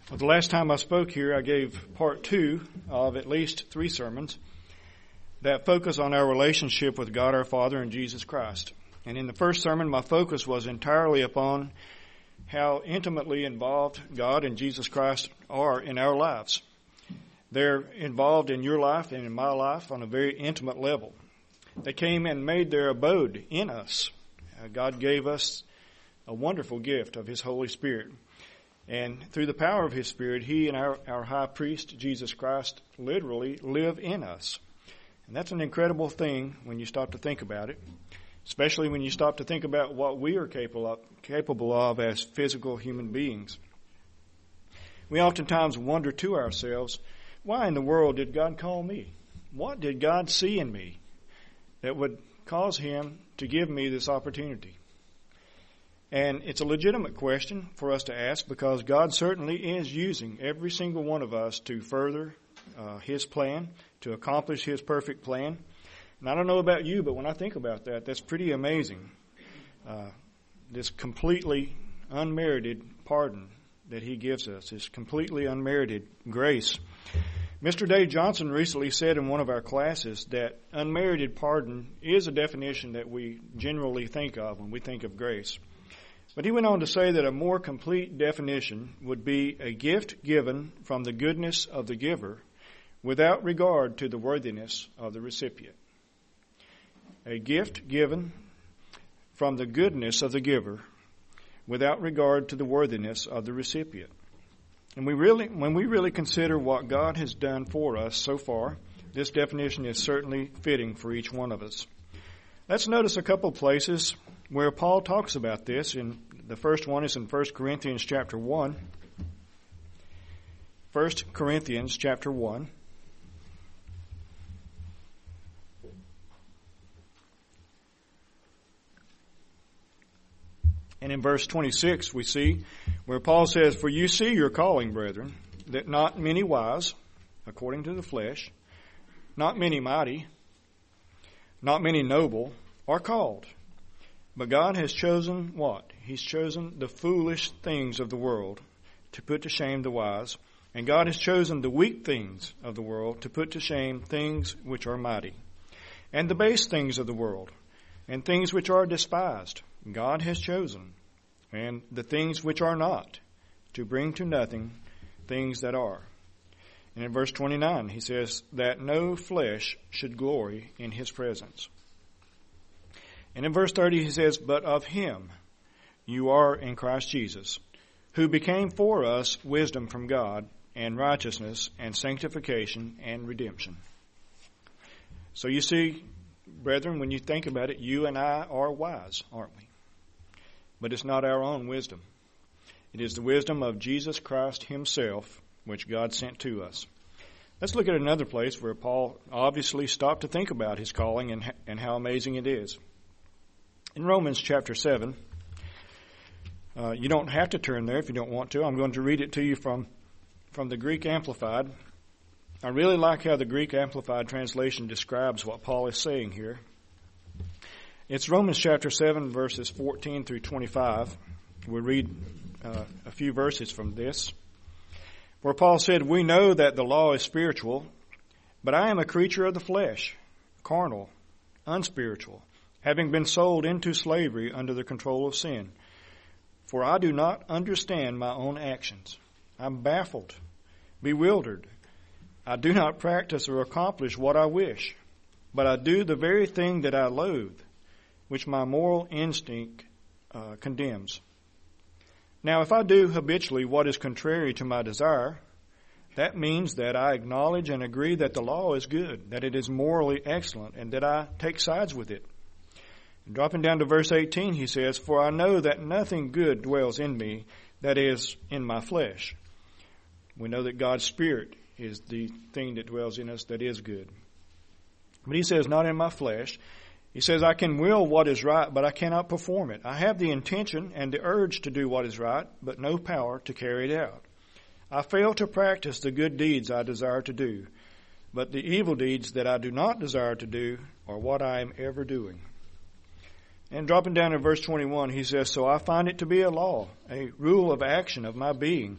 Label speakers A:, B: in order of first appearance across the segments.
A: Well, the last time I spoke here, I gave part 2 of at least 3 sermons that focus on our relationship with God our Father and Jesus Christ. And in the first sermon, my focus was entirely upon how intimately involved God and Jesus Christ are in our lives. They're involved in your life and in my life on a very intimate level. They came and made their abode in us. God gave us a wonderful gift of His Holy Spirit. And through the power of His Spirit, He and our high priest, Jesus Christ, literally live in us. And that's an incredible thing when you stop to think about it, especially when you stop to think about what we are capable of as physical human beings. We oftentimes wonder to ourselves, why in the world did God call me? What did God see in me that would cause Him to give me this opportunity? And it's a legitimate question for us to ask because God certainly is using every single one of us to further His plan, to accomplish His perfect plan. And I don't know about you, but when I think about that, that's pretty amazing. This completely unmerited pardon that He gives us, this completely unmerited grace. Mr. Dave Johnson recently said in one of our classes that unmerited pardon is a definition that we generally think of when we think of grace. But he went on to say that a more complete definition would be a gift given from the goodness of the giver without regard to the worthiness of the recipient. A gift given from the goodness of the giver without regard to the worthiness of the recipient. And when we really consider what God has done for us so far, this definition is certainly fitting for each one of us. Let's notice a couple places where Paul talks about this. And the first one is in 1 Corinthians chapter 1. 1 Corinthians chapter 1. And in verse 26 we see where Paul says, "For you see your calling, brethren, that not many wise, according to the flesh, not many mighty, not many noble are called. But God has chosen what? He's chosen the foolish things of the world to put to shame the wise. And God has chosen the weak things of the world to put to shame things which are mighty. And the base things of the world, and things which are despised, God has chosen. And the things which are not, to bring to nothing things that are." And in verse 29, he says that no flesh should glory in His presence. And in verse 30 he says, "But of Him you are in Christ Jesus, who became for us wisdom from God, and righteousness, and sanctification, and redemption." So you see, brethren, when you think about it, you and I are wise, aren't we? But it's not our own wisdom. It is the wisdom of Jesus Christ Himself, which God sent to us. Let's look at another place where Paul obviously stopped to think about his calling and how amazing it is. In Romans chapter 7, you don't have to turn there if you don't want to. I'm going to read it to you from the Greek Amplified. I really like how the Greek Amplified translation describes what Paul is saying here. It's Romans chapter 7, verses 14 through 25. We'll read a few verses from this, where Paul said, "We know that the law is spiritual, but I am a creature of the flesh, carnal, unspiritual, having been sold into slavery under the control of sin. For I do not understand my own actions. I'm baffled, bewildered. I do not practice or accomplish what I wish, but I do the very thing that I loathe, which my moral instinct condemns. Now, if I do habitually what is contrary to my desire, that means that I acknowledge and agree that the law is good, that it is morally excellent, and that I take sides with it." Dropping down to verse 18, he says, "For I know that nothing good dwells in me, that is, in my flesh." We know that God's Spirit is the thing that dwells in us that is good. But he says, "Not in my flesh." He says, "I can will what is right, but I cannot perform it. I have the intention and the urge to do what is right, but no power to carry it out. I fail to practice the good deeds I desire to do, but the evil deeds that I do not desire to do are what I am ever doing." And dropping down to verse 21, he says, "So I find it to be a law, a rule of action of my being,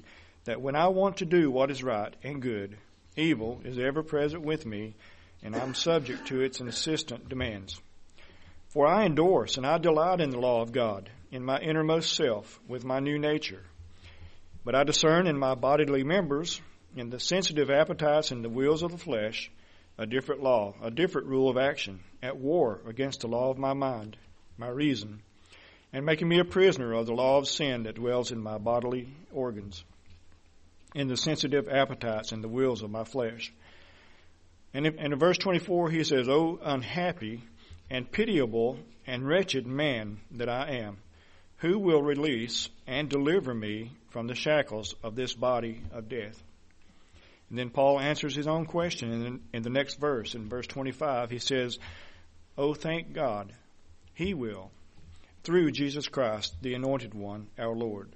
A: that when I want to do what is right and good, evil is ever present with me, and I'm subject to its insistent demands. For I endorse and I delight in the law of God, in my innermost self, with my new nature. But I discern in my bodily members, in the sensitive appetites and the wills of the flesh, a different law, a different rule of action, at war against the law of my mind, my reason, and making me a prisoner of the law of sin that dwells in my bodily organs, in the sensitive appetites and the wills of my flesh. And in verse 24 he says, O unhappy and pitiable and wretched man that I am, who will release and deliver me from the shackles of this body of death? And then Paul answers his own question in the next verse. In verse 25 he says, Oh, thank God, he will, through Jesus Christ, the Anointed One, our Lord.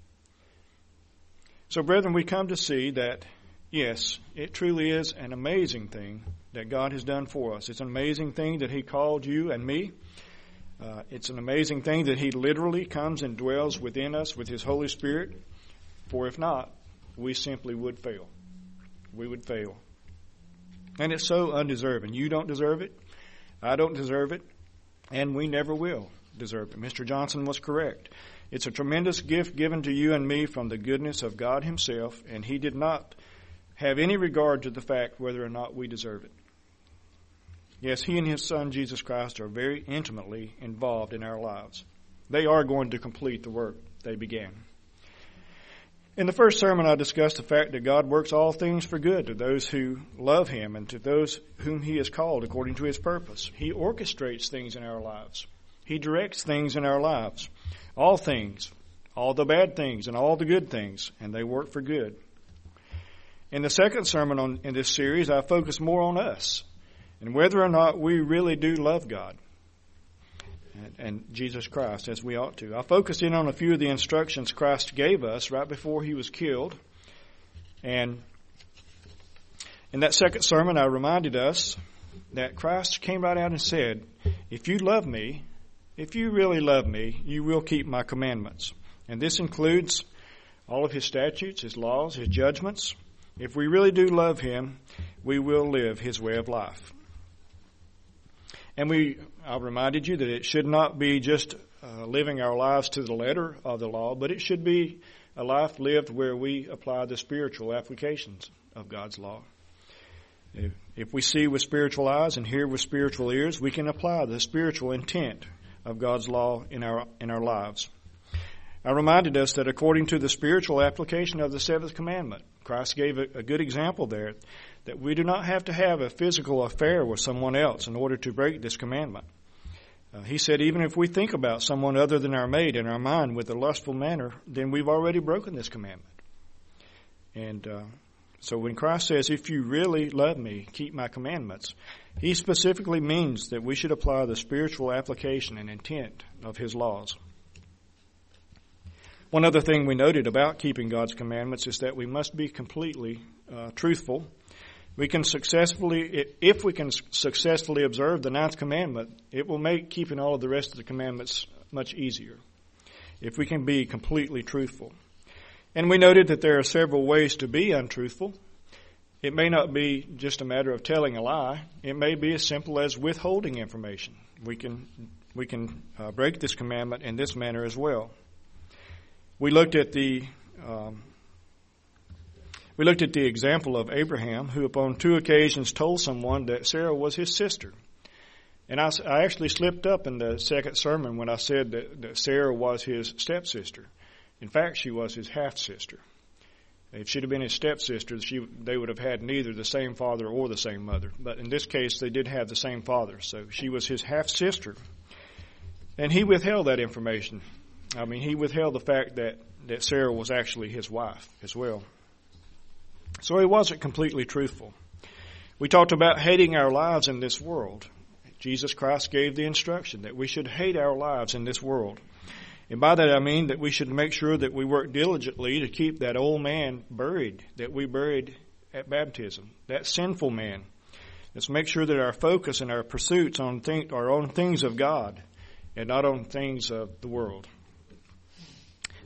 A: So, brethren, we come to see that, yes, it truly is an amazing thing that God has done for us. It's an amazing thing that he called you and me. It's an amazing thing that he literally comes and dwells within us with his Holy Spirit. For if not, we simply would fail. We would fail. And it's so undeserving. You don't deserve it. I don't deserve it. And we never will deserve it. Mr. Johnson was correct. It's a tremendous gift given to you and me from the goodness of God himself, and he did not have any regard to the fact whether or not we deserve it. Yes, he and his Son, Jesus Christ, are very intimately involved in our lives. They are going to complete the work they began. In the first sermon, I discussed the fact that God works all things for good to those who love him and to those whom he has called according to his purpose. He orchestrates things in our lives. He directs things in our lives. All things, all the bad things and all the good things, and they work for good. In the second sermon in this series, I focus more on us and whether or not we really do love God and Jesus Christ as we ought to. I focused in on a few of the instructions Christ gave us right before he was killed. And in that second sermon, I reminded us that Christ came right out and said, if you love me, if you really love me, you will keep my commandments. And this includes all of his statutes, his laws, his judgments. If we really do love him, we will live his way of life. And I reminded you that it should not be just living our lives to the letter of the law, but it should be a life lived where we apply the spiritual applications of God's law. If we see with spiritual eyes and hear with spiritual ears, we can apply the spiritual intent of God's law in our lives. I reminded us that according to the spiritual application of the seventh commandment, Christ gave a good example there, that we do not have to have a physical affair with someone else in order to break this commandment. He said even if we think about someone other than our mate in our mind with a lustful manner, then we've already broken this commandment. And so when Christ says, if you really love me, keep my commandments, he specifically means that we should apply the spiritual application and intent of his laws. One other thing we noted about keeping God's commandments is that we must be completely truthful. If we can successfully observe the ninth commandment, it will make keeping all of the rest of the commandments much easier. If we can be completely truthful. And we noted that there are several ways to be untruthful. It may not be just a matter of telling a lie. It may be as simple as withholding information. We can break this commandment in this manner as well. We looked at the example of Abraham, who upon 2 occasions told someone that Sarah was his sister. And I actually slipped up in the second sermon when I said that Sarah was his stepsister. In fact, she was his half-sister. If she'd have been his stepsister, they would have had neither the same father or the same mother. But in this case, they did have the same father. So she was his half-sister. And he withheld that information. He withheld the fact that Sarah was actually his wife as well. So he wasn't completely truthful. We talked about hating our lives in this world. Jesus Christ gave the instruction that we should hate our lives in this world. And by that I mean that we should make sure that we work diligently to keep that old man buried, that we buried at baptism, that sinful man. Let's make sure that our focus and our pursuits are on things of God and not on things of the world.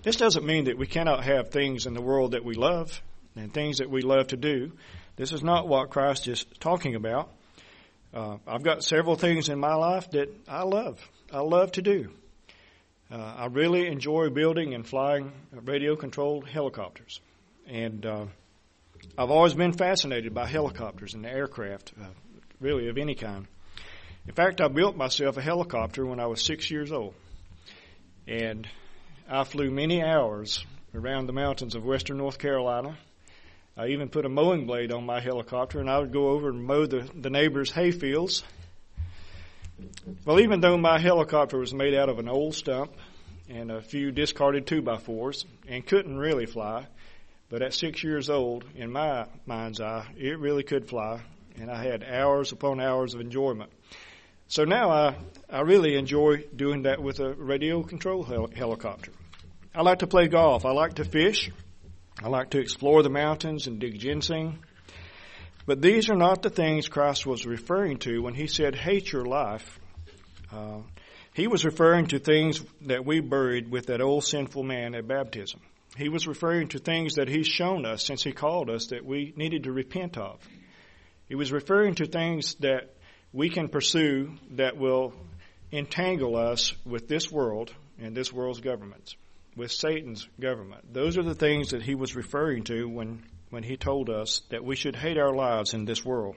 A: This doesn't mean that we cannot have things in the world that we love and things that we love to do. This is not what Christ is talking about. I've got several things in my life that I love. I love to do. I really enjoy building and flying radio-controlled helicopters. And I've always been fascinated by helicopters and aircraft, really of any kind. In fact, I built myself a helicopter when I was 6 years old. And I flew many hours around the mountains of western North Carolina. I even put a mowing blade on my helicopter, and I would go over and mow the neighbors' hay fields. Well, even though my helicopter was made out of an old stump and a few discarded 2x4s and couldn't really fly, but at 6 years old, in my mind's eye, it really could fly, and I had hours upon hours of enjoyment. So now I really enjoy doing that with a radio-controlled helicopter. I like to play golf. I like to fish. I like to explore the mountains and dig ginseng. But these are not the things Christ was referring to when he said, hate your life. He was referring to things that we buried with that old sinful man at baptism. He was referring to things that he's shown us since he called us that we needed to repent of. He was referring to things that we can pursue that will entangle us with this world and this world's governments, with Satan's government. Those are the things that he was referring to when he told us that we should hate our lives in this world.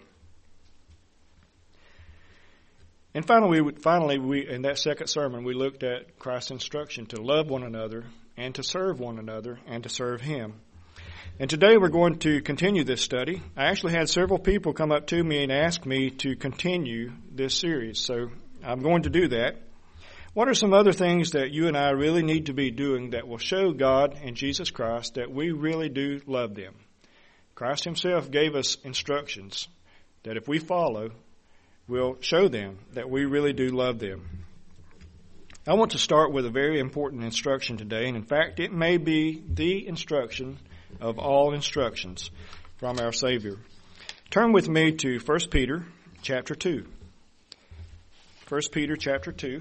A: And finally, in that second sermon, we looked at Christ's instruction to love one another and to serve one another and to serve him. And today we're going to continue this study. I actually had several people come up to me and ask me to continue this series, so I'm going to do that. What are some other things that you and I really need to be doing that will show God and Jesus Christ that we really do love them? Christ himself gave us instructions that if we follow, will show them that we really do love them. I want to start with a very important instruction today, and in fact, it may be the instruction of all instructions from our Savior. Turn with me to 1 Peter chapter 2. 1 Peter chapter 2.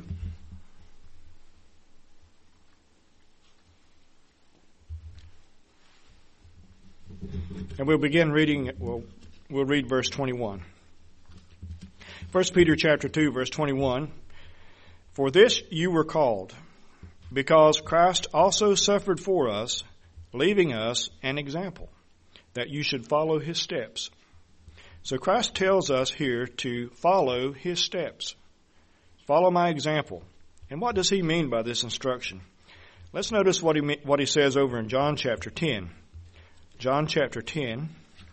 A: And we'll begin reading, we'll read verse 21. 1 Peter chapter 2, verse 21. For this you were called, because Christ also suffered for us, leaving us an example, that you should follow his steps. So Christ tells us here to follow his steps. Follow my example. And what does he mean by this instruction? Let's notice what he says over in John chapter 10. John chapter 10.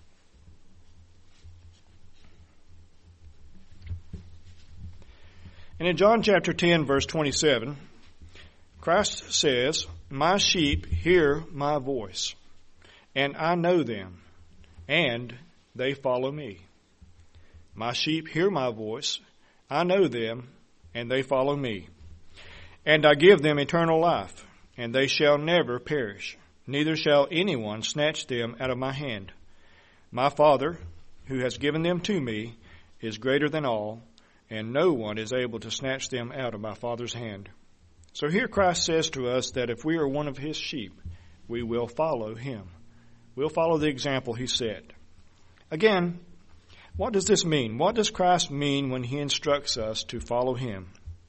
A: And in John chapter 10, verse 27, Christ says, my sheep hear my voice, and I know them, and they follow me. My sheep hear my voice, I know them, and they follow me. And I give them eternal life, and they shall never perish, neither shall anyone snatch them out of my hand. My Father, who has given them to me, is greater than all, and no one is able to snatch them out of my Father's hand. So here Christ says to us that if we are one of his sheep, we will follow him. We'll follow the example he set. Again, what does this mean? What does Christ mean when he instructs us to follow him?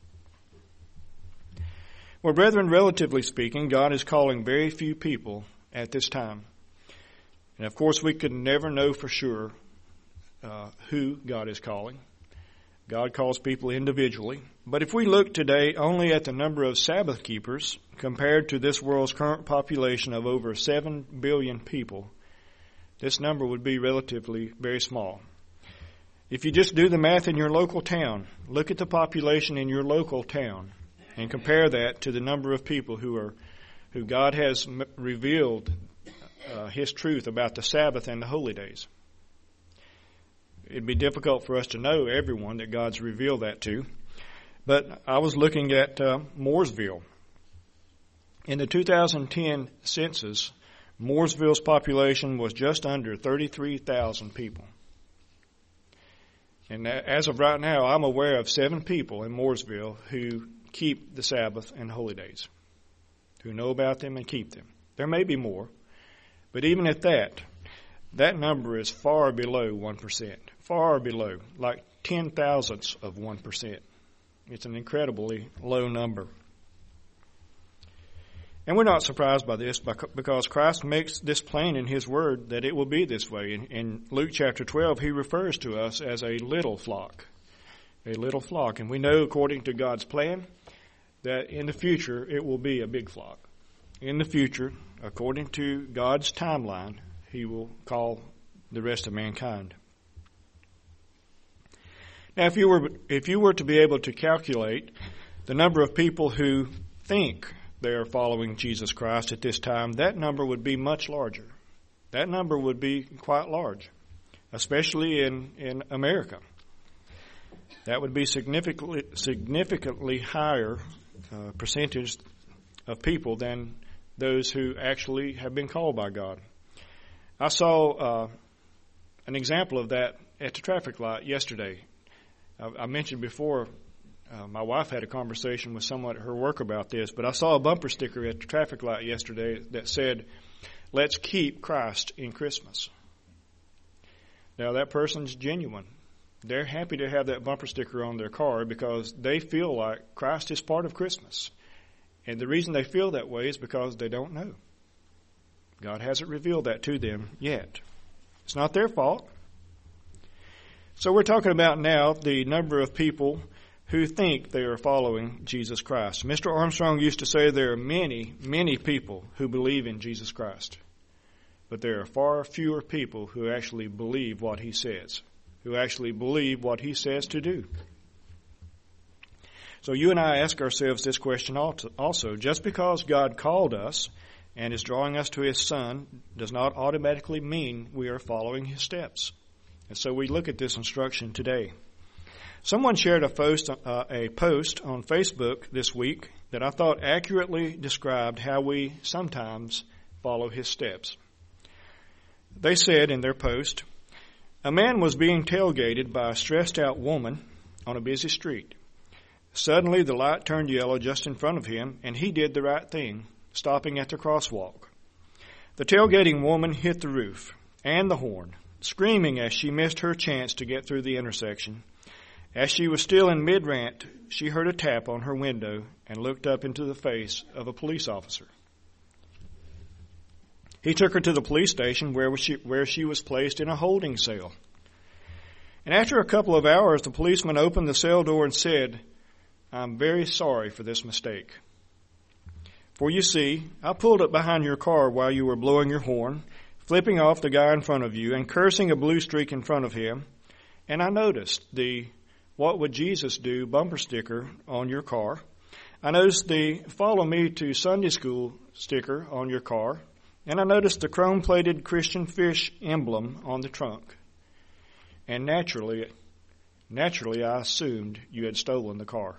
A: Well, brethren, relatively speaking, God is calling very few people at this time. And of course, we could never know for sure who God is calling. God calls people individually. But if we look today only at the number of Sabbath keepers compared to this world's current population of over 7 billion people, this number would be relatively very small. If you just do the math in your local town, look at the population in your local town and compare that to the number of people who God has revealed his truth about the Sabbath and the holy days. It'd be difficult for us to know everyone that God's revealed that to. But I was looking at Mooresville. In the 2010 census, Mooresville's population was just under 33,000 people. And as of right now, I'm aware of 7 people in Mooresville who keep the Sabbath and holy days. who know about them and keep them. There may be more, but even at that number is far below 1%, far below, like 10,000ths of 1%. It's an incredibly low number. And we're not surprised by this because Christ makes this plain in His Word that it will be this way. In Luke chapter 12, He refers to us as a little flock. A little flock. And we know, according to God's plan, that in the future it will be a big flock. In the future, according to God's timeline, He will call the rest of mankind. Now, if you were to be able to calculate the number of people who think they are following Jesus Christ at this time, that number would be much larger. That number would be quite large, especially in America. That would be significantly higher percentage of people than those who actually have been called by God. I saw an example of that at the traffic light yesterday. I mentioned before, my wife had a conversation with someone at her work about this, but I saw a bumper sticker at the traffic light yesterday that said, "Let's keep Christ in Christmas." Now, that person's genuine. They're happy to have that bumper sticker on their car because they feel like Christ is part of Christmas. And the reason they feel that way is because they don't know. God hasn't revealed that to them yet. It's not their fault. So we're talking about now the number of people who think they are following Jesus Christ. Mr. Armstrong used to say there are many, many people who believe in Jesus Christ. But there are far fewer people who actually believe what He says, who actually believe what He says to do. So you and I ask ourselves this question also. Just because God called us and is drawing us to His Son does not automatically mean we are following His steps. And so we look at this instruction today. Someone shared a post on Facebook this week that I thought accurately described how we sometimes follow His steps. They said in their post, "A man was being tailgated by a stressed-out woman on a busy street. Suddenly the light turned yellow just in front of him, and he did the right thing, stopping at the crosswalk. The tailgating woman hit the roof and the horn, screaming as she missed her chance to get through the intersection. As she was still in mid-rant, she heard a tap on her window and looked up into the face of a police officer. He took her to the police station where she was placed in a holding cell. And after a couple of hours, the policeman opened the cell door and said, 'I'm very sorry for this mistake. For you see, I pulled up behind your car while you were blowing your horn, flipping off the guy in front of you and cursing a blue streak in front of him, and I noticed the "What would Jesus do" bumper sticker on your car. I noticed the "Follow me to Sunday school" sticker on your car, and I noticed the chrome-plated Christian fish emblem on the trunk. And naturally, I assumed you had stolen the car."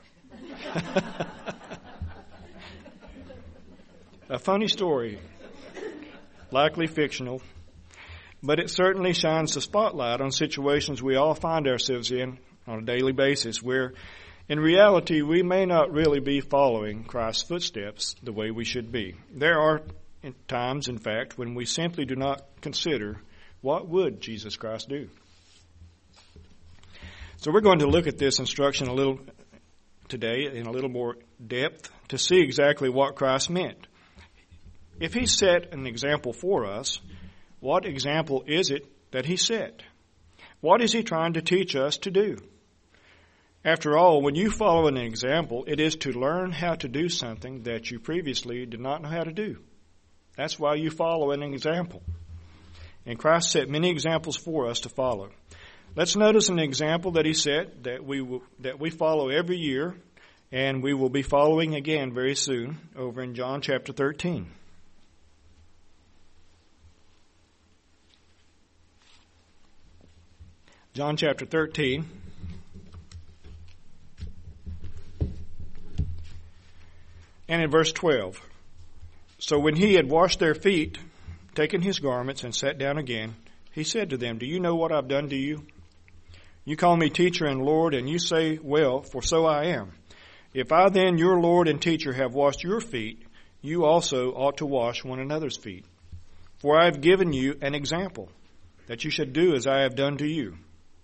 A: A funny story, likely fictional, but it certainly shines the spotlight on situations we all find ourselves in on a daily basis where, in reality, we may not really be following Christ's footsteps the way we should be. There are times, in fact, when we simply do not consider what would Jesus Christ do. So we're going to look at this instruction a little today in a little more depth to see exactly what Christ meant. If He set an example for us, what example is it that He set? What is He trying to teach us to do? After all, when you follow an example, it is to learn how to do something that you previously did not know how to do. That's why you follow an example. And Christ set many examples for us to follow. Let's notice an example that He set that we follow every year, and we will be following again very soon over in John chapter 13. John chapter 13. And in verse 12. So when He had washed their feet, taken His garments, and sat down again, He said to them, "Do you know what I've done to you? You call me teacher and Lord, and you say, well, for so I am. If I then, your Lord and teacher, have washed your feet, you also ought to wash one another's feet. For I have given you an example, that you should do as I have done to you.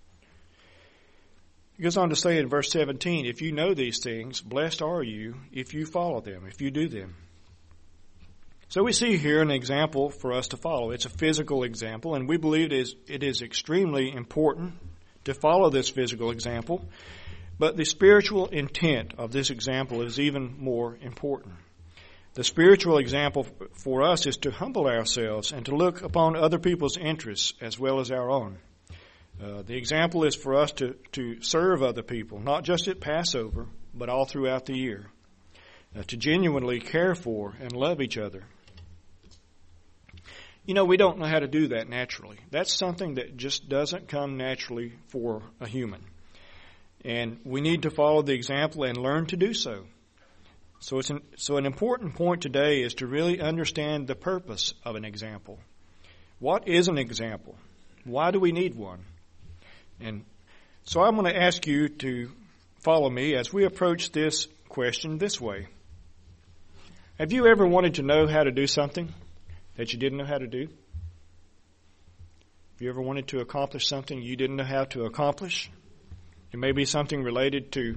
A: He goes on to say in verse 17, if you know these things, blessed are you if you follow them, if you do them. So we see here an example for us to follow. It's a physical example, and we believe it is extremely important to follow this physical example. But the spiritual intent of this example is even more important. The spiritual example for us is to humble ourselves and to look upon other people's interests as well as our own. The example is for us to serve other people, not just at Passover, but all throughout the year. To genuinely care for and love each other. You know, we don't know how to do that naturally. That's something that just doesn't come naturally for a human. And we need to follow the example and learn to do so. So an important point today is to really understand the purpose of an example. What is an example? Why do we need one? And so I'm going to ask you to follow me as we approach this question this way. Have you ever wanted to know how to do something that you didn't know how to do? Have you ever wanted to accomplish something you didn't know how to accomplish? It may be something related to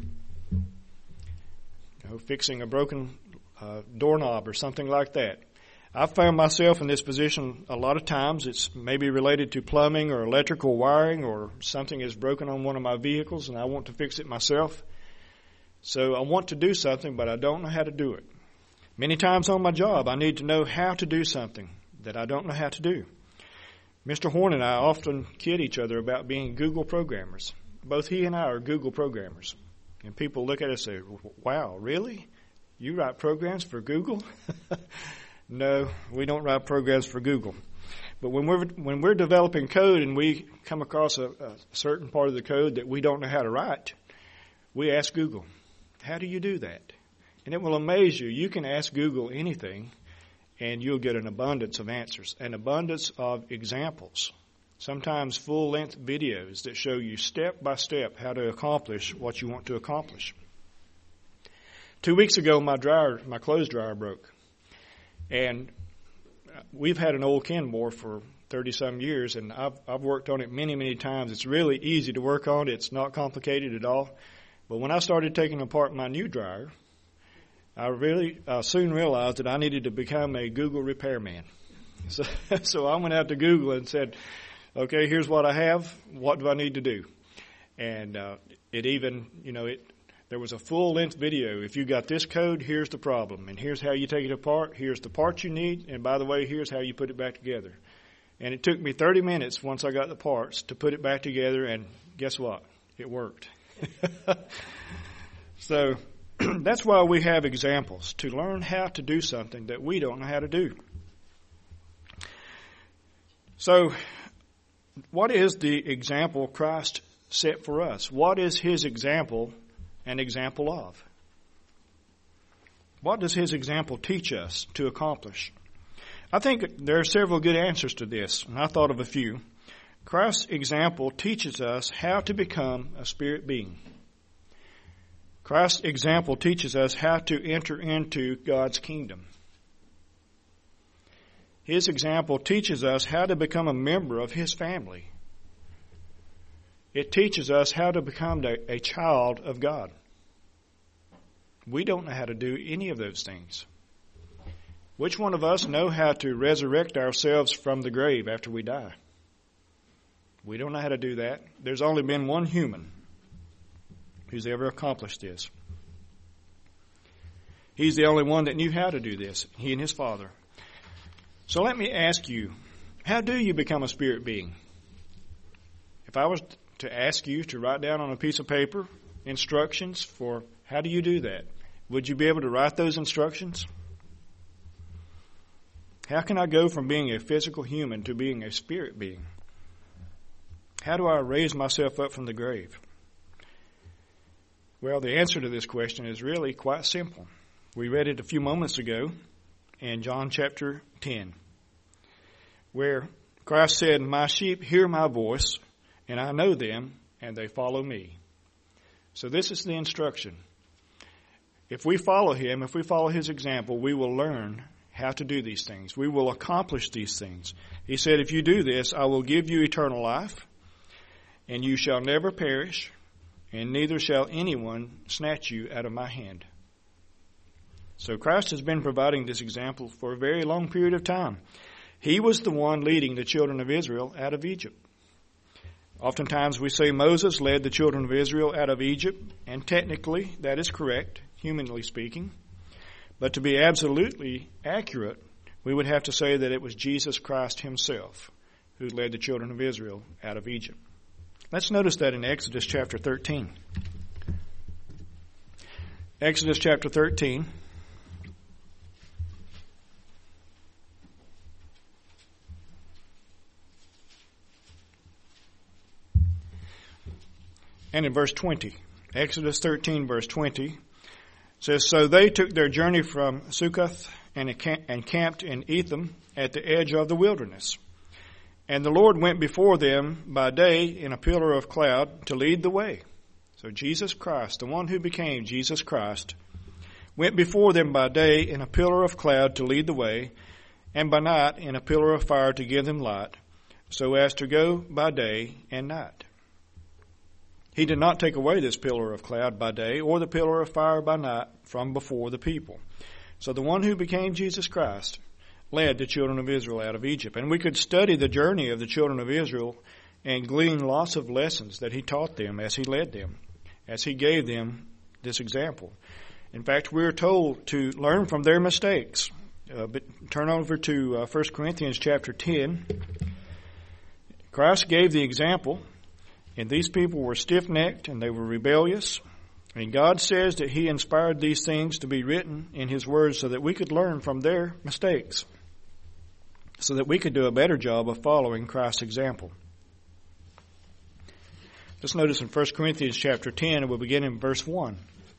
A: fixing a broken doorknob or something like that. I've found myself in this position a lot of times. It's maybe related to plumbing or electrical wiring, or something is broken on one of my vehicles and I want to fix it myself. So I want to do something, but I don't know how to do it. Many times on my job, I need to know how to do something that I don't know how to do. Mr. Horn and I often kid each other about being Google programmers. Both he and I are Google programmers. And people look at us and say, wow, really? You write programs for Google? No, we don't write programs for Google. But when we're developing code and we come across a certain part of the code that we don't know how to write, we ask Google, how do you do that? And it will amaze you. You can ask Google anything, and you'll get an abundance of answers, an abundance of examples, sometimes full-length videos that show you step by step how to accomplish what you want to accomplish. 2 weeks ago, my clothes dryer broke, and we've had an old Kenmore for 30-some years, and I've worked on it many, many times. It's really easy to work on. It's not complicated at all. But when I started taking apart my new dryer, I really soon realized that I needed to become a Google repairman. So I went out to Google and said, okay, here's what I have. What do I need to do? And there was a full-length video. If you got this code, here's the problem. And here's how you take it apart. Here's the parts you need. And by the way, here's how you put it back together. And it took me 30 minutes once I got the parts to put it back together. And guess what? It worked. So that's why we have examples, to learn how to do something that we don't know how to do. So what is the example Christ set for us? What is his example an example of? What does his example teach us to accomplish? I think there are several good answers to this, and I thought of a few. Christ's example teaches us how to become a spirit being. Christ's example teaches us how to enter into God's kingdom. His example teaches us how to become a member of his family. It teaches us how to become a child of God. We don't know how to do any of those things. Which one of us know how to resurrect ourselves from the grave after we die? We don't know how to do that. There's only been one human who's ever accomplished this. He's the only one that knew how to do this, he and his Father. So let me ask you, how do you become a spirit being? If I was to ask you to write down on a piece of paper instructions for how do you do that, would you be able to write those instructions? How can I go from being a physical human to being a spirit being? How do I raise myself up from the grave? Well, the answer to this question is really quite simple. We read it a few moments ago in John chapter 10, where Christ said, "My sheep hear my voice, and I know them, and they follow me." So this is the instruction. if we follow him, if we follow his example, we will learn how to do these things. We will accomplish these things. He said, if you do this, I will give you eternal life, and you shall never perish, and neither shall anyone snatch you out of my hand. So Christ has been providing this example for a very long period of time. He was the one leading the children of Israel out of Egypt. Oftentimes we say Moses led the children of Israel out of Egypt, and technically that is correct, humanly speaking. But to be absolutely accurate, we would have to say that it was Jesus Christ himself who led the children of Israel out of Egypt. Let's notice that in Exodus chapter 13. Exodus chapter 13. And in verse 20, Exodus 13, verse 20, says, So they took their journey from Succoth and camped in Etham at the edge of the wilderness. And the Lord went before them by day in a pillar of cloud to lead the way. So Jesus Christ, the one who became Jesus Christ, went before them by day in a pillar of cloud to lead the way, and by night in a pillar of fire to give them light, so as to go by day and night. He did not take away this pillar of cloud by day or the pillar of fire by night from before the people. So the one who became Jesus Christ led the children of Israel out of Egypt. And we could study the journey of the children of Israel and glean lots of lessons that he taught them as he led them, as he gave them this example. In fact, we're told to learn from their mistakes. But turn over to 1 Corinthians chapter 10. Christ gave the example. And these people were stiff-necked and they were rebellious. And God says that he inspired these things to be written in his word so that we could learn from their mistakes, so that we could do a better job of following Christ's example. Let's notice in 1 Corinthians chapter 10, and we'll begin in verse 1.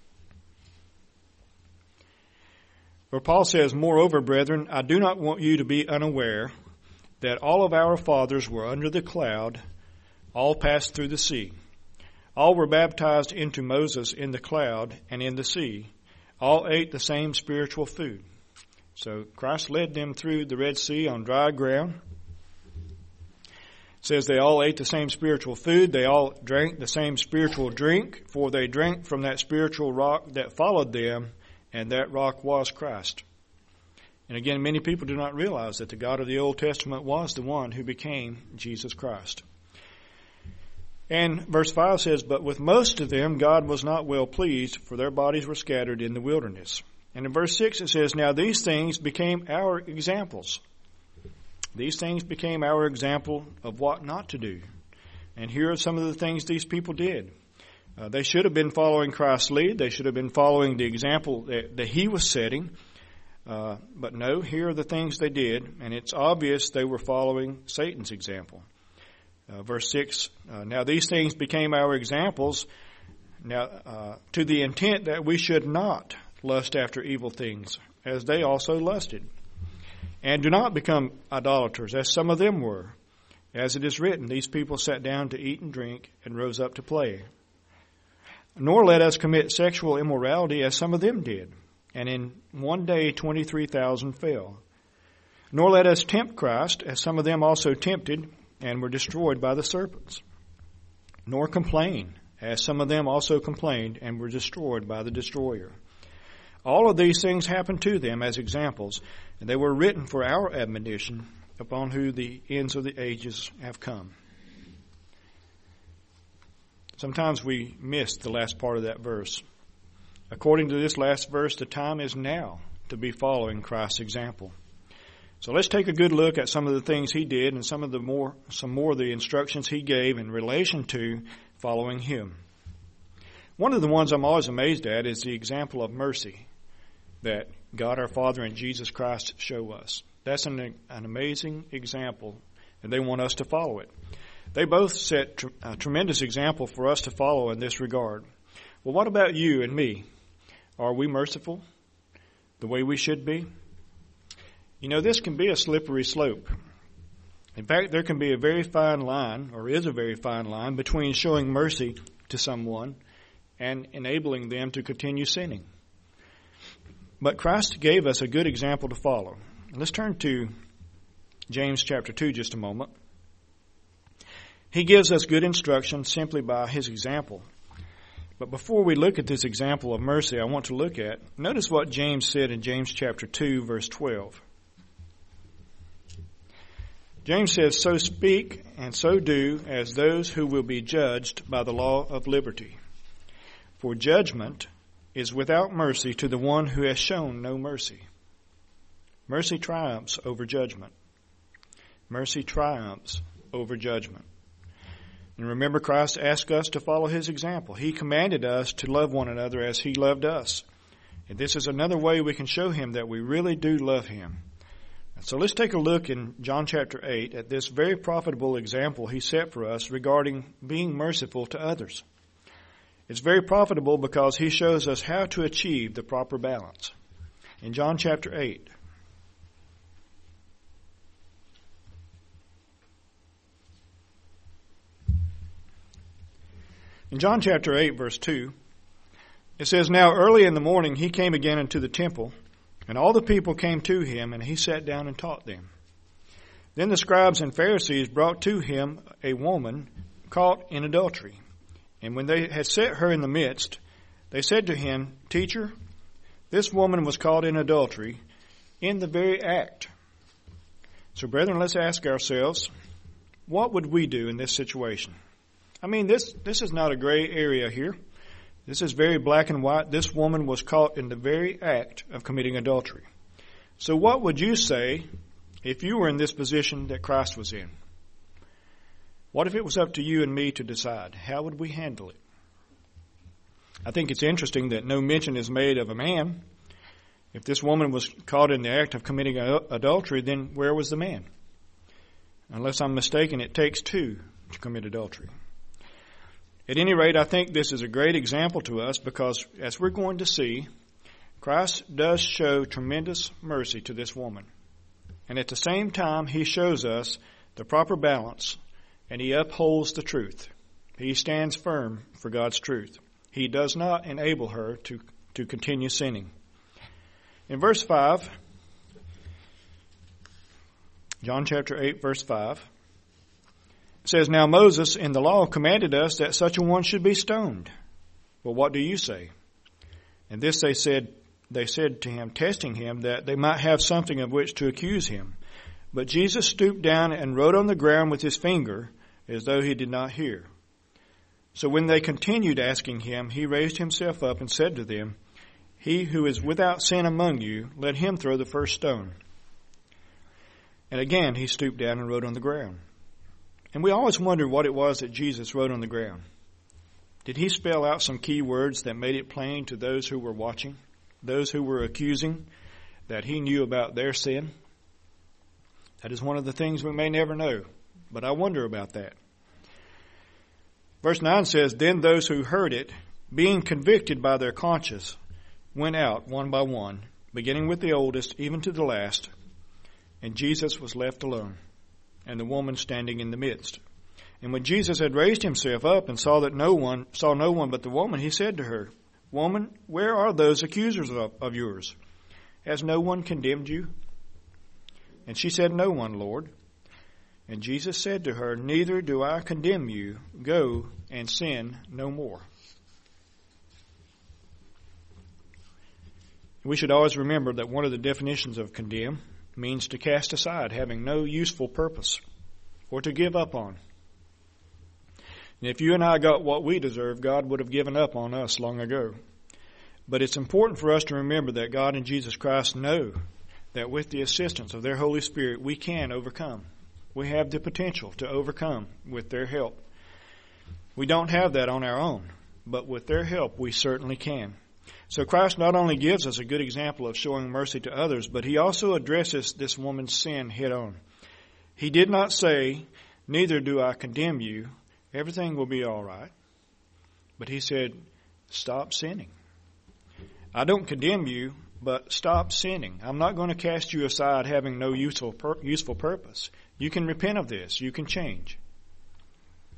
A: Where Paul says, Moreover, brethren, I do not want you to be unaware that all of our fathers were under the cloud, all passed through the sea. All were baptized into Moses in the cloud and in the sea. All ate the same spiritual food. So Christ led them through the Red Sea on dry ground. It says they all ate the same spiritual food. They all drank the same spiritual drink, for they drank from that spiritual rock that followed them, and that rock was Christ. And again, many people do not realize that the God of the Old Testament was the one who became Jesus Christ. And verse 5 says, But with most of them God was not well pleased, for their bodies were scattered in the wilderness. And in verse 6 it says, Now these things became our examples. These things became our example of what not to do. And here are some of the things these people did. They should have been following Christ's lead. They should have been following the example that he was setting. But no, here are the things they did. And it's obvious they were following Satan's example. Verse 6, Now these things became our examples, now to the intent that we should not lust after evil things, as they also lusted. And do not become idolaters, as some of them were. As it is written, these people sat down to eat and drink, and rose up to play. Nor let us commit sexual immorality, as some of them did. And in one day 23,000 fell. Nor let us tempt Christ, as some of them also tempted, and were destroyed by the serpents. Nor complain, as some of them also complained, and were destroyed by the destroyer. All of these things happened to them as examples, and they were written for our admonition, upon whom the ends of the ages have come. Sometimes we miss the last part of that verse. According to this last verse, the time is now to be following Christ's example. So let's take a good look at some of the things he did and some more of the instructions he gave in relation to following him. One of the ones I'm always amazed at is the example of mercy that God our Father and Jesus Christ show us. That's an amazing example, and they want us to follow it. They both set a tremendous example for us to follow in this regard. Well, what about you and me? Are we merciful the way we should be? You know, this can be a slippery slope. In fact, there can be a very fine line, or is a very fine line, between showing mercy to someone and enabling them to continue sinning. But Christ gave us a good example to follow. Let's turn to James chapter 2 just a moment. He gives us good instruction simply by his example. But before we look at this example of mercy, I want to notice what James said in James chapter 2, verse 12. James says, "So speak and so do as those who will be judged by the law of liberty. For judgment is without mercy to the one who has shown no mercy." Mercy triumphs over judgment. Mercy triumphs over judgment. And remember, Christ asked us to follow his example. He commanded us to love one another as he loved us. And this is another way we can show him that we really do love him. So let's take a look in John chapter 8 at this very profitable example he set for us regarding being merciful to others. It's very profitable because he shows us how to achieve the proper balance. In John chapter 8, verse 2, it says, "Now early in the morning he came again into the temple, and all the people came to him, and he sat down and taught them. Then the scribes and Pharisees brought to him a woman caught in adultery. And when they had set her in the midst, they said to him, 'Teacher, this woman was caught in adultery in the very act.'" So, brethren, let's ask ourselves, what would we do in this situation? I mean, this is not a gray area here. This is very black and white. This woman was caught in the very act of committing adultery. So what would you say if you were in this position that Christ was in? What if it was up to you and me to decide? How would we handle it? I think it's interesting that no mention is made of a man. If this woman was caught in the act of committing adultery, then where was the man? Unless I'm mistaken, it takes two to commit adultery. At any rate, I think this is a great example to us because, as we're going to see, Christ does show tremendous mercy to this woman. And at the same time, he shows us the proper balance, and he upholds the truth. He stands firm for God's truth. He does not enable her to continue sinning. In verse 5, John chapter 8, verse 5, it says, "Now Moses in the law commanded us that such a one should be stoned. Well, what do you say?" And this they said to him, testing him, that they might have something of which to accuse him. But Jesus stooped down and wrote on the ground with his finger, as though he did not hear. So when they continued asking him, he raised himself up and said to them, "He who is without sin among you, let him throw the first stone." And again he stooped down and wrote on the ground. And we always wonder what it was that Jesus wrote on the ground. Did he spell out some key words that made it plain to those who were watching, those who were accusing, that he knew about their sin? That is one of the things we may never know, but I wonder about that. Verse 9 says, "Then those who heard it, being convicted by their conscience, went out one by one, beginning with the oldest, even to the last, and Jesus was left alone, and the woman standing in the midst. And when Jesus had raised himself up and saw no one but the woman, he said to her, 'Woman, where are those accusers of yours? Has no one condemned you?' And she said, 'No one, Lord.' And Jesus said to her, 'Neither do I condemn you. Go and sin no more.'" We should always remember that one of the definitions of condemn means to cast aside, having no useful purpose, or to give up on. And if you and I got what we deserve, God would have given up on us long ago. But it's important for us to remember that God and Jesus Christ know that with the assistance of their Holy Spirit, we can overcome. We have the potential to overcome with their help. We don't have that on our own, but with their help, we certainly can. So Christ not only gives us a good example of showing mercy to others, but he also addresses this woman's sin head on. He did not say, "Neither do I condemn you. Everything will be all right." But he said, "Stop sinning. I don't condemn you, but stop sinning. I'm not going to cast you aside having no useful purpose. You can repent of this. You can change.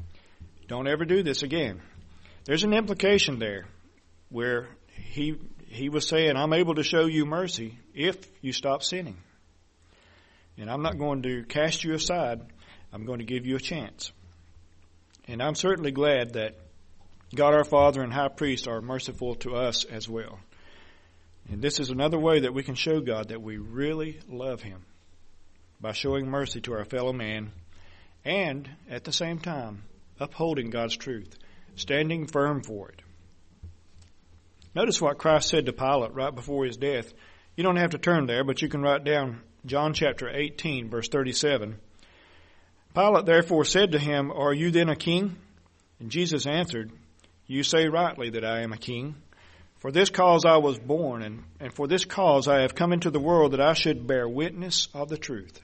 A: Don't ever do this again." There's an implication there where he he was saying, I'm able to show you mercy if you stop sinning. And I'm not going to cast you aside. I'm going to give you a chance. And I'm certainly glad that God our Father and High Priest are merciful to us as well. And this is another way that we can show God that we really love Him, by showing mercy to our fellow man and, at the same time, upholding God's truth, standing firm for it. Notice what Christ said to Pilate right before his death. You don't have to turn there, but you can write down John chapter 18, verse 37. Pilate therefore said to him, Are you then a king? And Jesus answered, You say rightly that I am a king. For this cause I was born, and for this cause I have come into the world, that I should bear witness of the truth.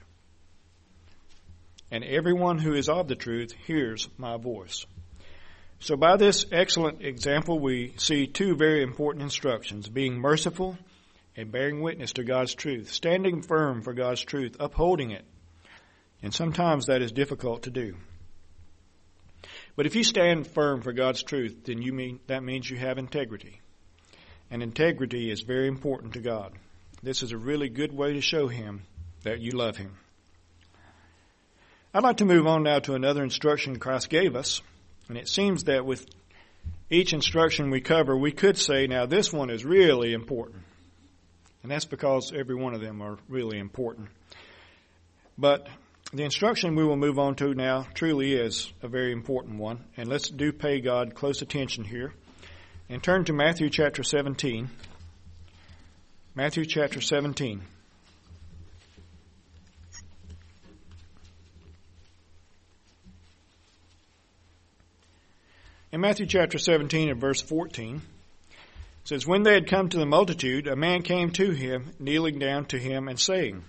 A: And everyone who is of the truth hears my voice. So by this excellent example, we see two very important instructions: being merciful and bearing witness to God's truth, standing firm for God's truth, upholding it. And sometimes that is difficult to do. But if you stand firm for God's truth, then that means you have integrity. And integrity is very important to God. This is a really good way to show Him that you love Him. I'd like to move on now to another instruction Christ gave us. And it seems that with each instruction we cover, we could say, now this one is really important. And that's because every one of them are really important. But the instruction we will move on to now truly is a very important one. And let's do pay God close attention here. And turn to Matthew chapter 17. Matthew chapter 17. In Matthew chapter 17 and verse 14, it says, When they had come to the multitude, a man came to him, kneeling down to him and saying,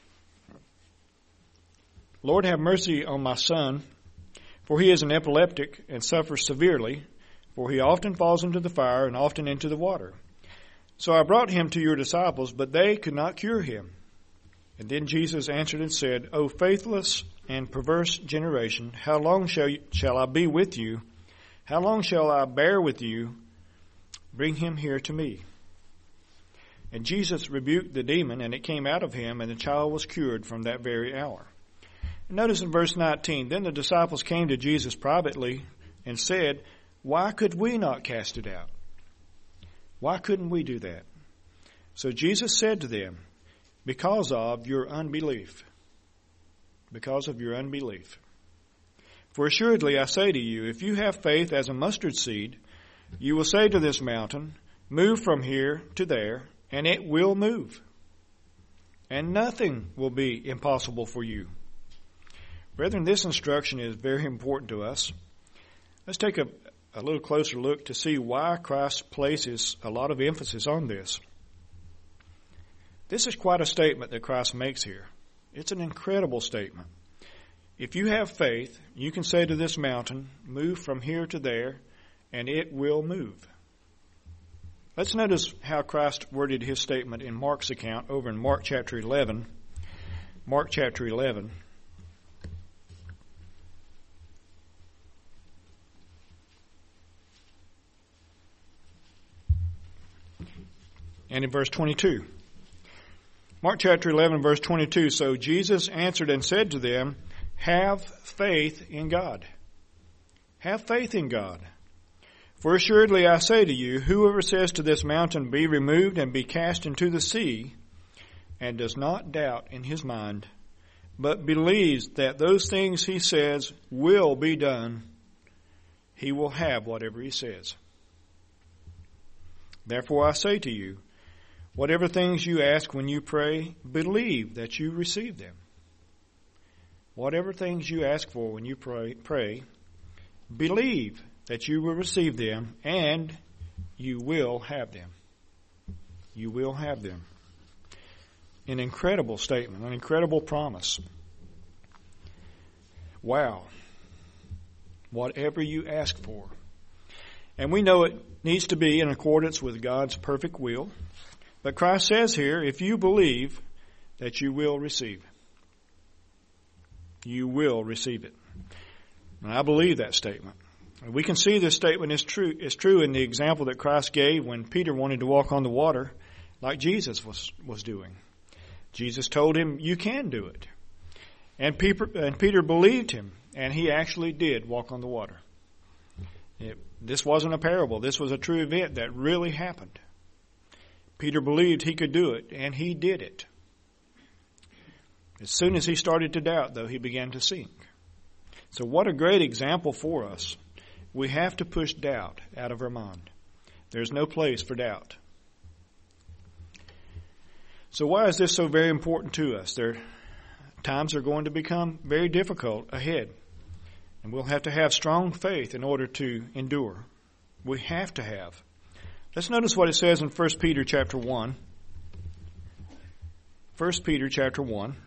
A: Lord, have mercy on my son, for he is an epileptic and suffers severely, for he often falls into the fire and often into the water. So I brought him to your disciples, but they could not cure him. And then Jesus answered and said, O faithless and perverse generation, how long shall I be with you? How long shall I bear with you? Bring him here to me. And Jesus rebuked the demon, and it came out of him, and the child was cured from that very hour. And notice in verse 19, Then the disciples came to Jesus privately and said, Why could we not cast it out? Why couldn't we do that? So Jesus said to them, Because of your unbelief. Because of your unbelief. For assuredly I say to you, if you have faith as a mustard seed, you will say to this mountain, Move from here to there, and it will move. And nothing will be impossible for you. Brethren, this instruction is very important to us. Let's take a little closer look to see why Christ places a lot of emphasis on this. This is quite a statement that Christ makes here. It's an incredible statement. If you have faith, you can say to this mountain, Move from here to there, and it will move. Let's notice how Christ worded his statement in Mark's account over in Mark chapter 11. Mark chapter 11. And in verse 22. Mark chapter 11, verse 22. So Jesus answered and said to them, Have faith in God. Have faith in God. For assuredly I say to you, whoever says to this mountain, Be removed and be cast into the sea, and does not doubt in his mind, but believes that those things he says will be done, he will have whatever he says. Therefore I say to you, whatever things you ask when you pray, believe that you receive them. Whatever things you ask for when you pray, believe that you will receive them, and you will have them. You will have them. An incredible statement, an incredible promise. Wow. Whatever you ask for. And we know it needs to be in accordance with God's perfect will. But Christ says here, if you believe, that you will receive. You will receive it. And I believe that statement. We can see this statement is true in the example that Christ gave when Peter wanted to walk on the water like Jesus was doing. Jesus told him, "You can do it." And Peter believed him, and he actually did walk on the water. This wasn't a parable. This was a true event that really happened. Peter believed he could do it, and he did it. As soon as he started to doubt, though, he began to sink. So what a great example for us. We have to push doubt out of our mind. There's no place for doubt. So why is this so very important to us? Times are going to become very difficult ahead. And we'll have to have strong faith in order to endure. We have to have. Let's notice what it says in 1 Peter chapter 1. 1 Peter chapter 1.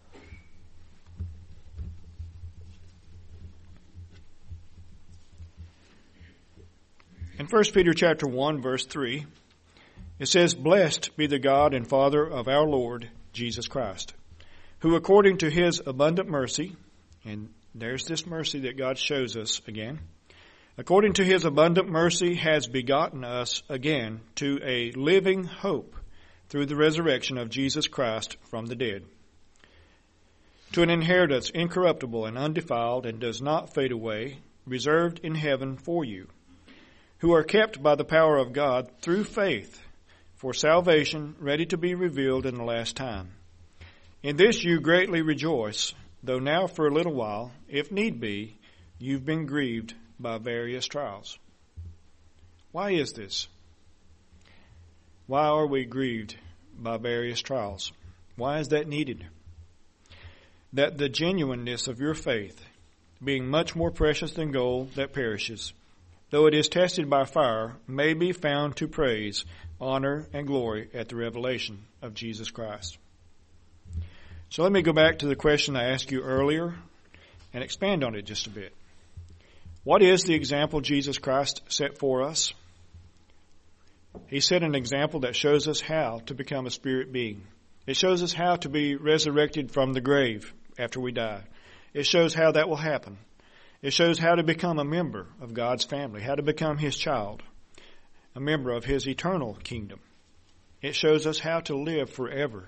A: In 1 Peter chapter 1, verse 3, it says, "Blessed be the God and Father of our Lord Jesus Christ, who according to his abundant mercy," and there's this mercy that God shows us again, "according to his abundant mercy has begotten us again to a living hope through the resurrection of Jesus Christ from the dead, to an inheritance incorruptible and undefiled and does not fade away, reserved in heaven for you, who are kept by the power of God through faith for salvation ready to be revealed in the last time. In this you greatly rejoice, though now for a little while, if need be, you've been grieved by various trials." Why is this? Why are we grieved by various trials? Why is that needed? That the genuineness of your faith, being much more precious than gold that perishes, though it is tested by fire, may be found to praise, honor, and glory at the revelation of Jesus Christ. So let me go back to the question I asked you earlier and expand on it just a bit. What is the example Jesus Christ set for us? He set an example that shows us how to become a spirit being. It shows us how to be resurrected from the grave after we die. It shows how that will happen. It shows how to become a member of God's family, how to become his child, a member of his eternal kingdom. It shows us how to live forever.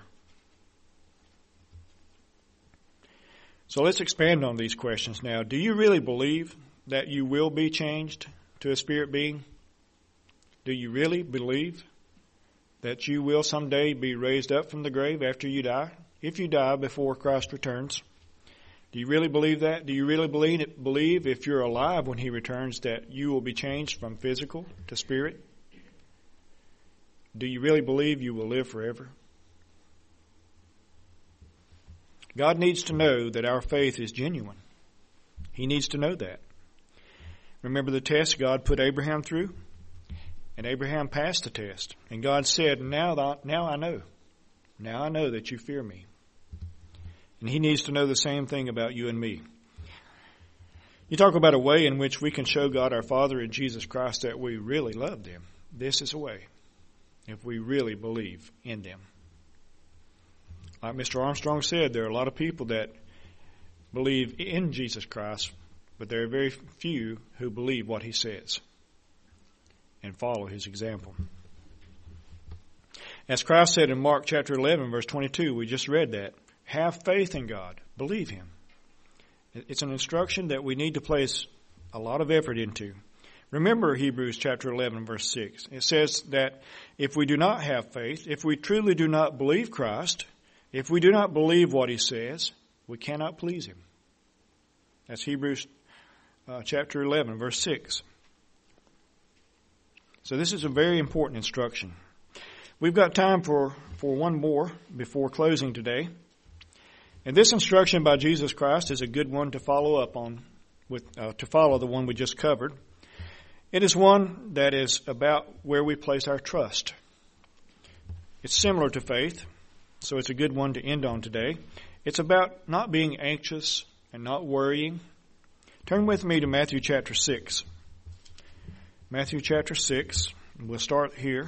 A: So let's expand on these questions now. Do you really believe that you will be changed to a spirit being? Do you really believe that you will someday be raised up from the grave after you die? If you die before Christ returns. Do you really believe that? Do you really believe if you're alive when he returns that you will be changed from physical to spirit? Do you really believe you will live forever? God needs to know that our faith is genuine. He needs to know that. Remember the test God put Abraham through? And Abraham passed the test. And God said, now I know. Now I know that you fear me. And he needs to know the same thing about you and me. You talk about a way in which we can show God our Father and Jesus Christ that we really love them. This is a way, if we really believe in them. Like Mr. Armstrong said, there are a lot of people that believe in Jesus Christ, but there are very few who believe what he says and follow his example. As Christ said in Mark chapter 11, verse 22, we just read that. Have faith in God. Believe him. It's an instruction that we need to place a lot of effort into. Remember Hebrews chapter 11, verse 6. It says that if we do not have faith, if we truly do not believe Christ, if we do not believe what he says, we cannot please him. That's Hebrews chapter 11, verse 6. So this is a very important instruction. We've got time for one more before closing today. And this instruction by Jesus Christ is a good one to follow up on, to follow the one we just covered. It is one that is about where we place our trust. It's similar to faith, so it's a good one to end on today. It's about not being anxious and not worrying. Turn with me to Matthew chapter 6. Matthew chapter 6, we'll start here.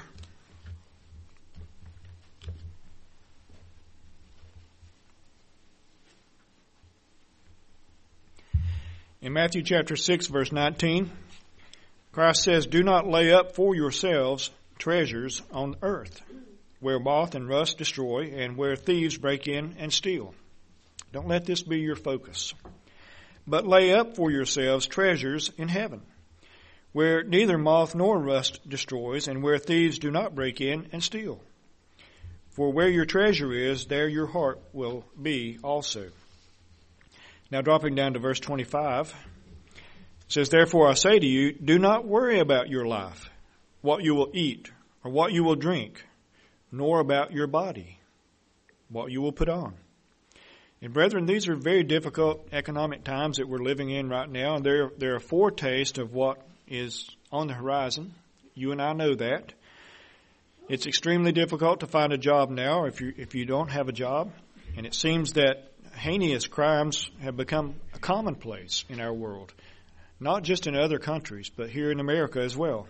A: In Matthew chapter 6, verse 19, Christ says, "Do not lay up for yourselves treasures on earth, where moth and rust destroy, and where thieves break in and steal." Don't let this be your focus. "But lay up for yourselves treasures in heaven, where neither moth nor rust destroys, and where thieves do not break in and steal. For where your treasure is, there your heart will be also." Now dropping down to verse 25, it says, "Therefore I say to you, do not worry about your life, what you will eat or what you will drink, nor about your body, what you will put on." And brethren, these are very difficult economic times that we're living in right now, and they're a foretaste of what is on the horizon. You and I know that. It's extremely difficult to find a job now if you don't have a job, and it seems that heinous crimes have become a commonplace in our world, not just in other countries, but here in America as well.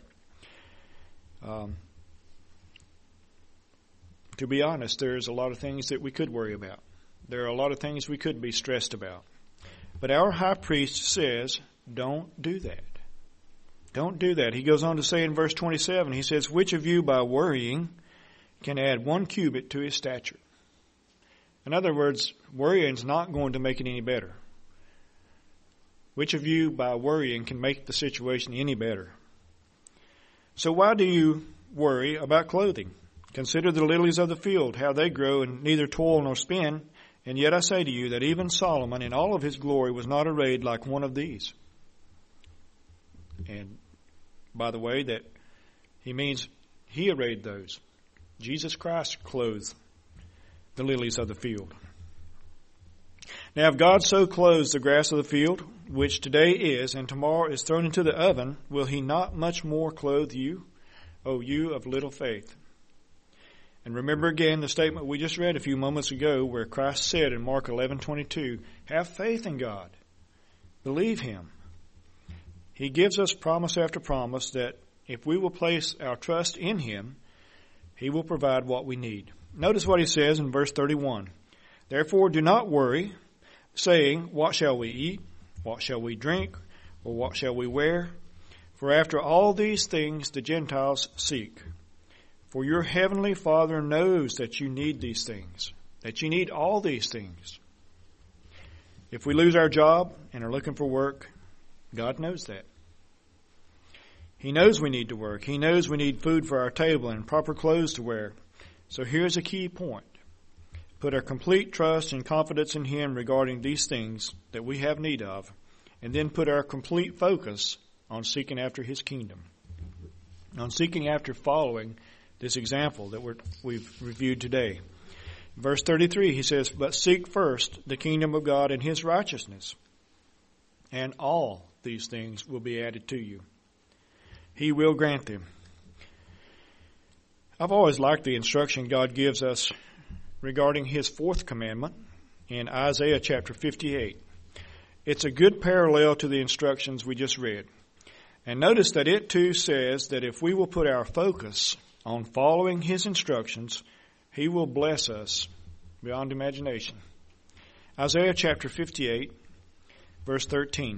A: To be honest, there's a lot of things that we could worry about. There are a lot of things we could be stressed about. But our high priest says, don't do that. Don't do that. He goes on to say in verse 27, he says, "Which of you by worrying can add 1 cubit to his stature?" In other words, worrying is not going to make it any better. Which of you by worrying can make the situation any better? So why do you worry about clothing? Consider the lilies of the field, how they grow and neither toil nor spin. And yet I say to you that even Solomon in all of his glory was not arrayed like one of these. And by the way, that he means he arrayed those. Jesus Christ clothed the lilies of the field. Now if God so clothes the grass of the field, which today is and tomorrow is thrown into the oven, will he not much more clothe you, O you of little faith? And remember again the statement we just read a few moments ago where Christ said in Mark 11:22, "Have faith in God. Believe him." He gives us promise after promise that if we will place our trust in him, he will provide what we need. Notice what he says in verse 31. "Therefore do not worry, saying, what shall we eat? What shall we drink? Or what shall we wear? For after all these things the Gentiles seek. For your heavenly Father knows that you need these things, that you need all these things." If we lose our job and are looking for work, God knows that. He knows we need to work. He knows we need food for our table and proper clothes to wear. So here's a key point. Put our complete trust and confidence in him regarding these things that we have need of, and then put our complete focus on seeking after his kingdom, on seeking after following this example that we've reviewed today. Verse 33, he says, "But seek first the kingdom of God and his righteousness, and all these things will be added to you." He will grant them. I've always liked the instruction God gives us regarding his fourth commandment in Isaiah chapter 58. It's a good parallel to the instructions we just read. And notice that it too says that if we will put our focus on following his instructions, he will bless us beyond imagination. Isaiah chapter 58, verse 13.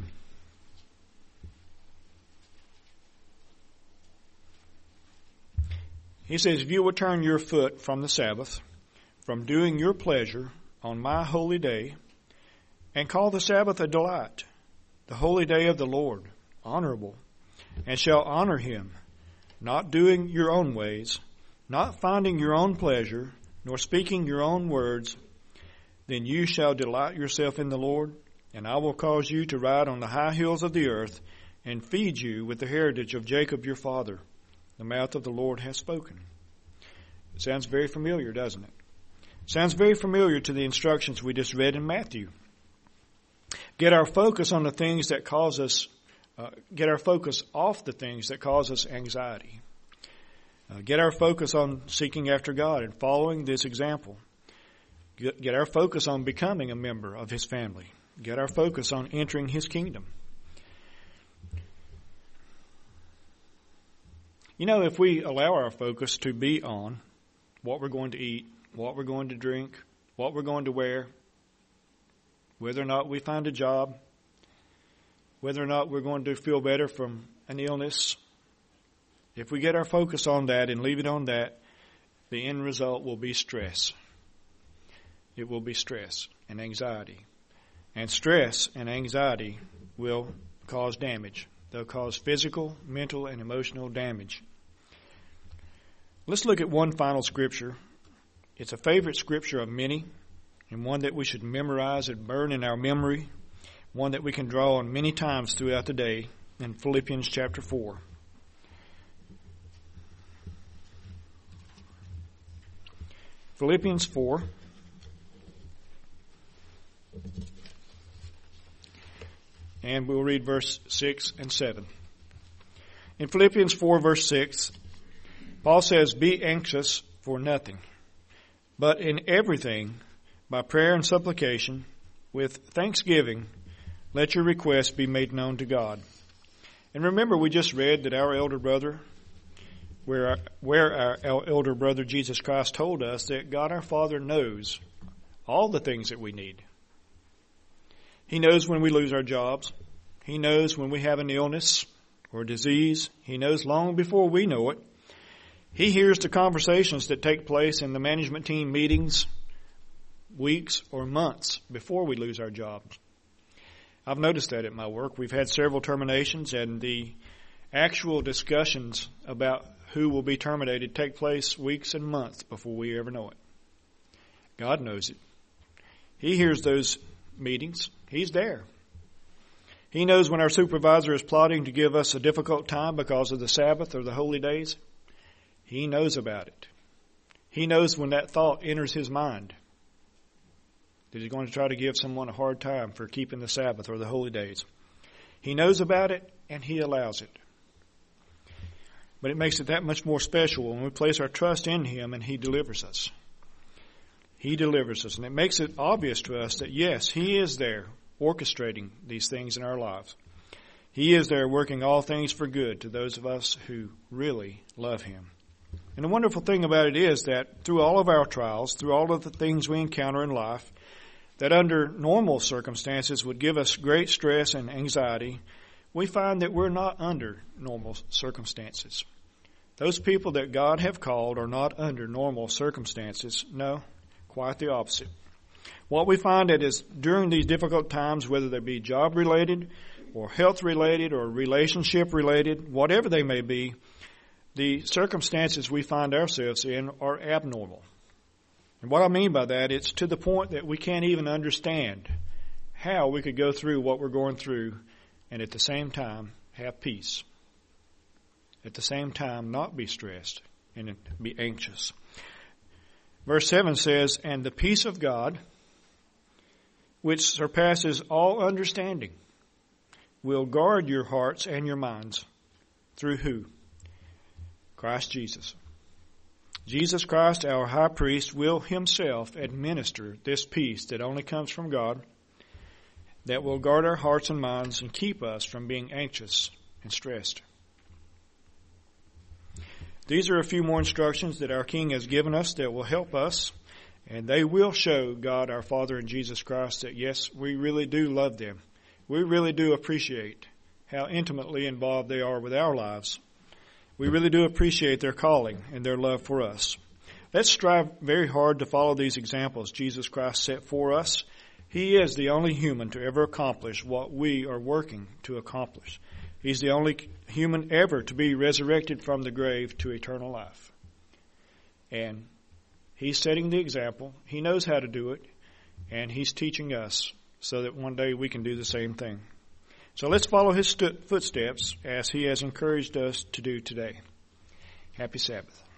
A: He says, "If you will turn your foot from the Sabbath, from doing your pleasure on my holy day, and call the Sabbath a delight, the holy day of the Lord, honorable, and shall honor him, not doing your own ways, not finding your own pleasure, nor speaking your own words, then you shall delight yourself in the Lord, and I will cause you to ride on the high hills of the earth, and feed you with the heritage of Jacob your father. The mouth of the Lord has spoken." It sounds very familiar, doesn't it? Sounds very familiar to the instructions we just read in Matthew. Get our focus on the things that cause us, get our focus off the things that cause us anxiety. Get our focus on seeking after God and following this example. Get our focus on becoming a member of his family. Get our focus on entering his kingdom. You know, if we allow our focus to be on what we're going to eat, what we're going to drink, what we're going to wear, whether or not we find a job, whether or not we're going to feel better from an illness. If we get our focus on that and leave it on that, the end result will be stress. It will be stress and anxiety. And stress and anxiety will cause damage. They'll cause physical, mental, and emotional damage. Let's look at one final scripture. It's a favorite scripture of many, and one that we should memorize and burn in our memory, one that we can draw on many times throughout the day, in Philippians chapter 4. Philippians 4. And we'll read verse 6 and 7. In Philippians 4, verse 6, Paul says, "Be anxious for nothing, but in everything, by prayer and supplication, with thanksgiving, let your requests be made known to God." And remember, we just read that our elder brother, where our elder brother Jesus Christ told us that God our Father knows all the things that we need. He knows when we lose our jobs. He knows when we have an illness or disease. He knows long before we know it. He hears the conversations that take place in the management team meetings weeks or months before we lose our jobs. I've noticed that at my work. We've had several terminations, and the actual discussions about who will be terminated take place weeks and months before we ever know it. God knows it. He hears those meetings. He's there. He knows when our supervisor is plotting to give us a difficult time because of the Sabbath or the holy days. He knows about it. He knows when that thought enters his mind, that he's going to try to give someone a hard time for keeping the Sabbath or the holy days. He knows about it, and he allows it. But it makes it that much more special when we place our trust in him and he delivers us. He delivers us. And it makes it obvious to us that, yes, he is there orchestrating these things in our lives. He is there working all things for good to those of us who really love him. And the wonderful thing about it is that through all of our trials, through all of the things we encounter in life, that under normal circumstances would give us great stress and anxiety, we find that we're not under normal circumstances. Those people that God have called are not under normal circumstances. No, quite the opposite. What we find is during these difficult times, whether they be job-related or health-related or relationship-related, whatever they may be, the circumstances we find ourselves in are abnormal. And what I mean by that, it's to the point that we can't even understand how we could go through what we're going through and at the same time have peace. At the same time not be stressed and be anxious. Verse 7 says, "And the peace of God, which surpasses all understanding, will guard your hearts and your minds." Through who? Christ Jesus. Jesus Christ, our high priest, will himself administer this peace that only comes from God, that will guard our hearts and minds and keep us from being anxious and stressed. These are a few more instructions that our King has given us that will help us, and they will show God our Father and Jesus Christ that, yes, we really do love them. We really do appreciate how intimately involved they are with our lives. We really do appreciate their calling and their love for us. Let's strive very hard to follow these examples Jesus Christ set for us. He is the only human to ever accomplish what we are working to accomplish. He's the only human ever to be resurrected from the grave to eternal life. And he's setting the example. He knows how to do it. And he's teaching us so that one day we can do the same thing. So let's follow his footsteps as he has encouraged us to do today. Happy Sabbath.